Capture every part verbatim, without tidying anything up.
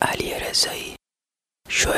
علی رضایی شوه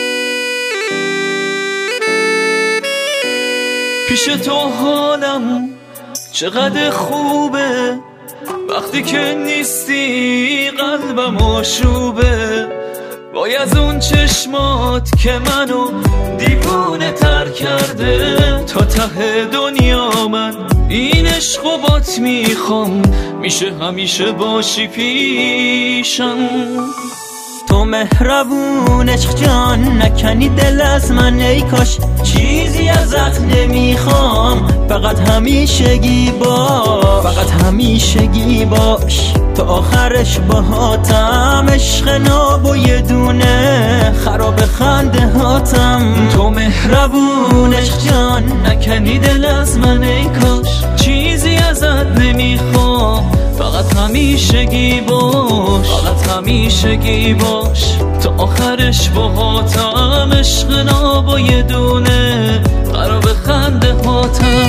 پیش تو حالم چقدر خوبه، وقتی که نیستی قلبم آشوبه. وای از اون چشمات که منو دیوونه تر کرده، تا ته دنیا من این عشق و بات میخوام، میشه همیشه باشی پیشم. تو مهربون عشق جان، نکنی دل از من ای کاش، چیزی ازت نمیخوام، فقط همیشگی باش، فقط همیشگی باش تا آخرش باهاتم. عشق ناب و یه دونه خراب خنده هاتم. تو مهربون عشق جان، نکنی دل از من ای کاش، چیزی ازت نمیخوام، فقط همیشگی باش، فقط همیشگی باش تا آخرش باهاتم. عشق ناب و یه دونه خراب خنده هاتم.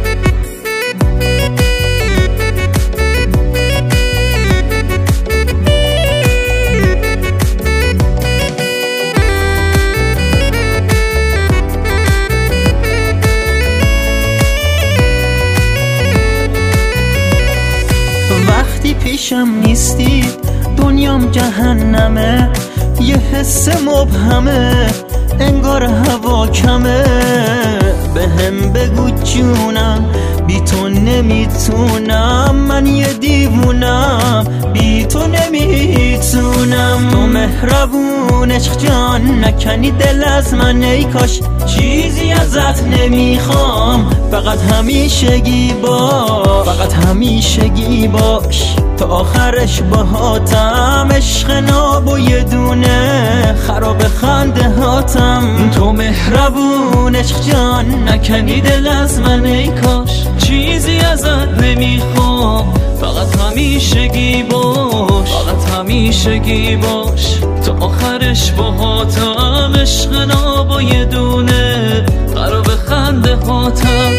وقتی پیشم نیستی دنیام جهنمه، یه حس مبهمه انگار هوا کمه. به هم بگو جونم بی تو نمیتونم، من یه دیوونم بی تو نمیتونم. تو مهربون عشق جان، نکنی دل از من ای کاش، چیزی ازت نمیخوام، فقط همیشگی باش، فقط همیشگی باش تا آخرش باهاتم. عشق ناب و یه دونه خراب خنده هاتم. تو مهربون عشق جان، نکنی دل از من ای کاش، چیزی ازت نمیخوام، فقط همیشگی باش، فقط همیشگی باش تا آخرش باهاتم. عشق ناب و یه دونه خراب خنده هاتم.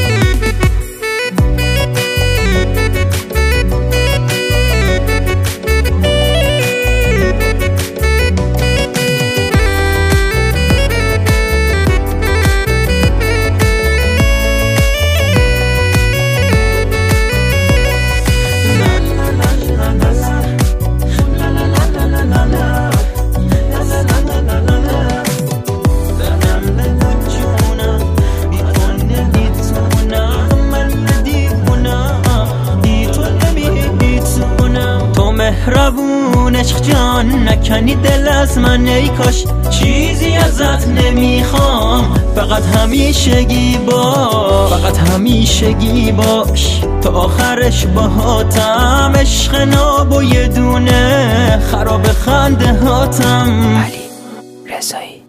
مهربون عشق جان، نکنی دل از من ای کاش، چیزی ازت نمیخوام، فقط همیشگی باش، فقط همیشگی باش تا آخرش باهاتم. عشق ناب و یه دونه خراب خنده هاتم. علی رضایی.